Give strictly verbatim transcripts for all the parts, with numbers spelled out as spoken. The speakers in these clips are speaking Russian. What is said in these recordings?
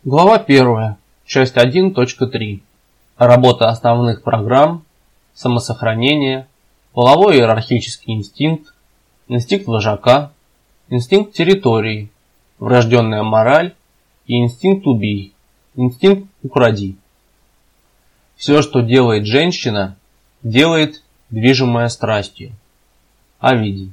Глава первая. Часть один точка три. Работа основных программ, самосохранение, половой иерархический инстинкт, инстинкт вожака, инстинкт территории, врожденная мораль и инстинкт убий, инстинкт укради. Все, что делает женщина, делает движимая страстью. Овидий.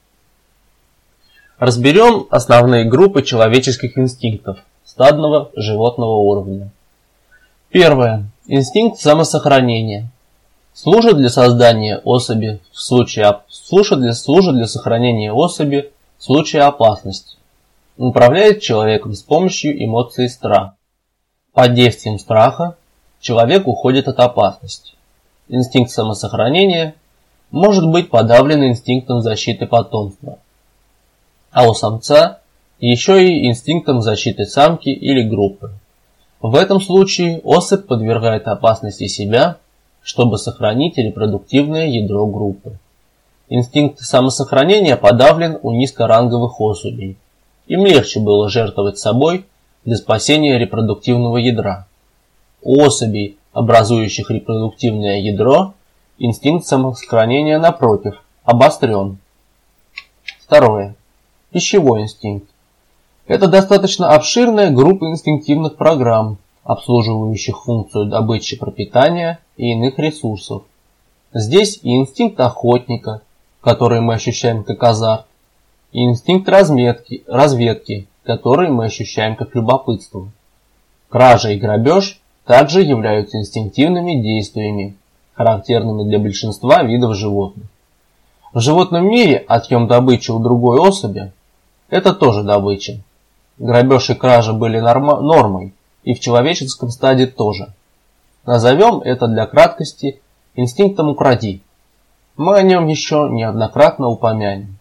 Разберем основные группы человеческих инстинктов стадного животного уровня. Первое. Инстинкт самосохранения. Служит для создания особи в случае служит для, служит для сохранения особи в случае опасности. Управляет человеком с помощью эмоции страха. Под действием страха человек уходит от опасности. Инстинкт самосохранения может быть подавлен инстинктом защиты потомства, а у самца еще и инстинктом защиты самки или группы. В этом случае особь подвергает опасности себя, чтобы сохранить репродуктивное ядро группы. Инстинкт самосохранения подавлен у низкоранговых особей. Им легче было жертвовать собой для спасения репродуктивного ядра. У особей, образующих репродуктивное ядро, инстинкт самосохранения, напротив, обострен. Второе. Пищевой инстинкт. Это достаточно обширная группа инстинктивных программ, обслуживающих функцию добычи пропитания и иных ресурсов. Здесь и инстинкт охотника, который мы ощущаем как азарт, и инстинкт разметки, разведки, который мы ощущаем как любопытство. Кража и грабеж также являются инстинктивными действиями, характерными для большинства видов животных. В животном мире отъем добычи у другой особи – это тоже добыча. Грабеж и кража были норма, нормой, и в человеческом стаде тоже. Назовем это для краткости инстинктом укради. Мы о нем еще неоднократно упомянем.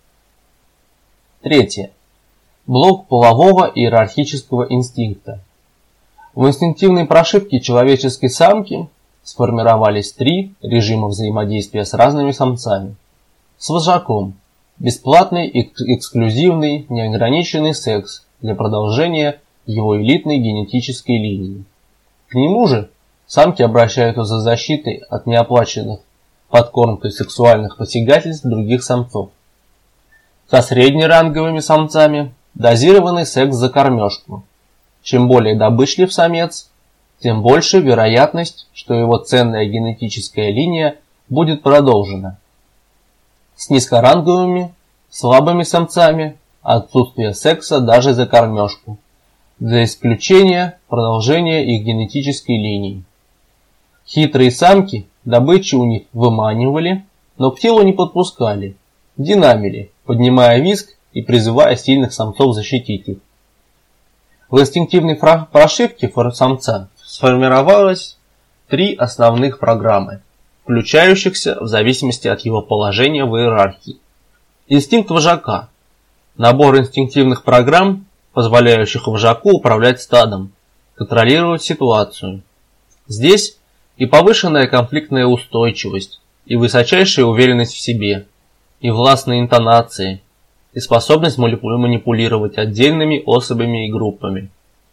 Третье. Блок полового иерархического инстинкта. В инстинктивной прошивке человеческой самки сформировались три режима взаимодействия с разными самцами. С вожаком – бесплатный, эксклюзивный, неограниченный секс для продолжения его элитной генетической линии. К нему же самки обращаются за защитой от неоплаченных подкормкой сексуальных посягательств других самцов. Со среднеранговыми самцами дозированный секс за кормежку. Чем более добычлив самец, тем больше вероятность, что его ценная генетическая линия будет продолжена. С низкоранговыми, слабыми самцами отсутствие секса даже за кормежку, за исключения продолжения их генетической линии. Хитрые самки добычу у них выманивали, но к телу не подпускали, динамили, поднимая визг и призывая сильных самцов защитить их. В инстинктивной прошивке самца сформировалось три основных программы, включающихся в зависимости от его положения в иерархии. Инстинкт вожака. Набор инстинктивных программ, позволяющих вожаку управлять стадом, контролировать ситуацию. Здесь и повышенная конфликтная устойчивость, и высочайшая уверенность в себе, и властные интонации, и способность манипулировать отдельными особями и группами.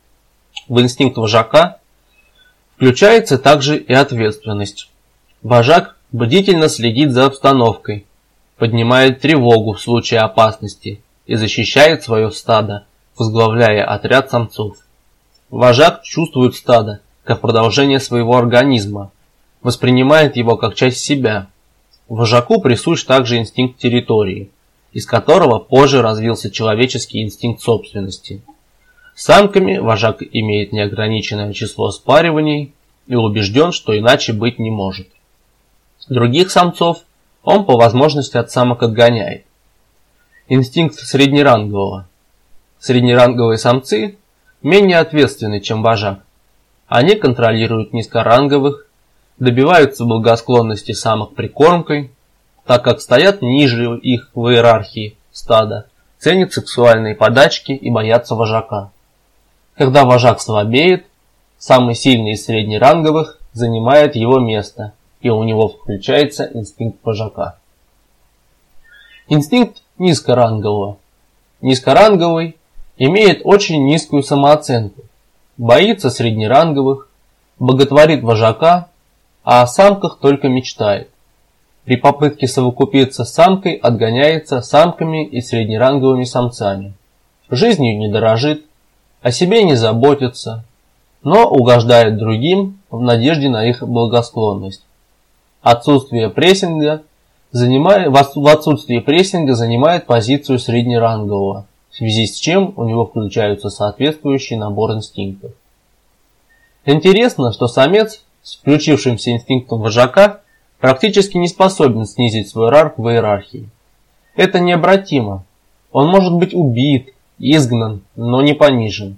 В инстинкт вожака включается также и ответственность. Вожак бдительно следит за обстановкой, поднимает тревогу в случае опасности и защищает свое стадо, возглавляя отряд самцов. Вожак чувствует стадо как продолжение своего организма, воспринимает его как часть себя. Вожаку присущ также инстинкт территории, из которого позже развился человеческий инстинкт собственности. С самками вожак имеет неограниченное число спариваний и убежден, что иначе быть не может. Других самцов он по возможности от самок отгоняет. Инстинкт среднерангового. Среднеранговые самцы менее ответственны, чем вожак. Они контролируют низкоранговых, добиваются благосклонности самок прикормкой, так как стоят ниже их в иерархии стада, ценят сексуальные подачки и боятся вожака. Когда вожак слабеет, самый сильный из среднеранговых занимает его место, и у него включается инстинкт вожака. Инстинкт низкорангового. Низкоранговый имеет очень низкую самооценку, боится среднеранговых, боготворит вожака, а о самках только мечтает. При попытке совокупиться с самкой отгоняется самками и среднеранговыми самцами. Жизнью не дорожит, о себе не заботится, но угождает другим в надежде на их благосклонность. Отсутствие прессинга занимает, в отсутствие прессинга занимает позицию среднерангового, в связи с чем у него включаются соответствующий набор инстинктов. Интересно, что самец с включившимся инстинктом вожака практически не способен снизить свой ранг в иерархии. Это необратимо. Он может быть убит, изгнан, но не понижен.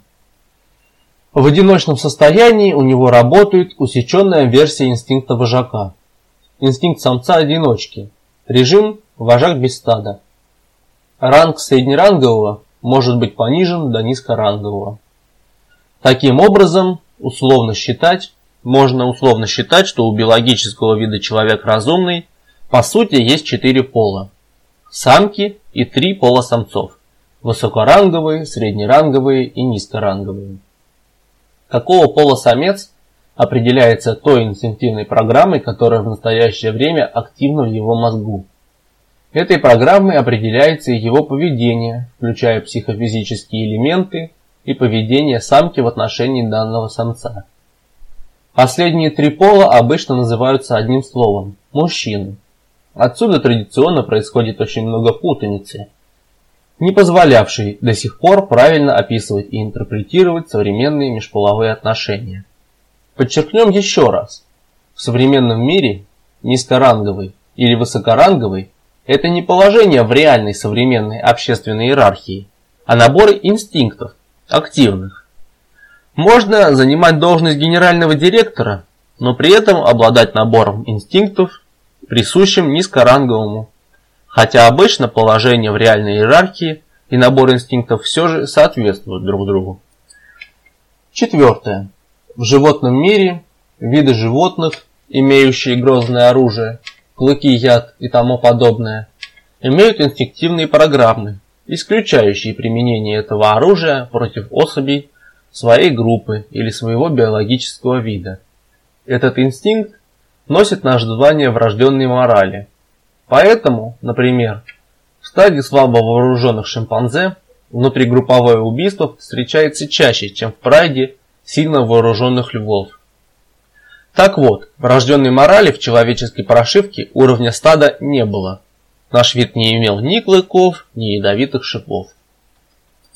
В одиночном состоянии у него работает усеченная версия инстинкта вожака. Инстинкт самца-одиночки. Режим вожак без стада. Ранг среднерангового может быть понижен до низкорангового. Таким образом, условно считать, можно условно считать, что у биологического вида человек разумный по сути есть четыре пола. Самки и три пола самцов. Высокоранговые, среднеранговые и низкоранговые. Какого пола самец определяется той инстинктивной программой, которая в настоящее время активна в его мозгу. Этой программой определяется и его поведение, включая психофизические элементы и поведение самки в отношении данного самца. Последние три пола обычно называются одним словом – мужчины. Отсюда традиционно происходит очень много путаницы, не позволявшей до сих пор правильно описывать и интерпретировать современные межполовые отношения. Подчеркнем еще раз, в современном мире низкоранговый или высокоранговый – это не положение в реальной современной общественной иерархии, а набор инстинктов, активных. Можно занимать должность генерального директора, но при этом обладать набором инстинктов, присущим низкоранговому, хотя обычно положение в реальной иерархии и набор инстинктов все же соответствуют друг другу. Четвертое. В животном мире виды животных, имеющие грозное оружие, клыки, яд и тому подобное, имеют инстинктивные программы, исключающие применение этого оружия против особей своей группы или своего биологического вида. Этот инстинкт носит название врожденной морали. Поэтому, например, в стаде слабо вооруженных шимпанзе внутригрупповое убийство встречается чаще, чем в прайде сильно вооруженных львов. Так вот, врожденной морали в человеческой прошивке уровня стада не было. Наш вид не имел ни клыков, ни ядовитых шипов.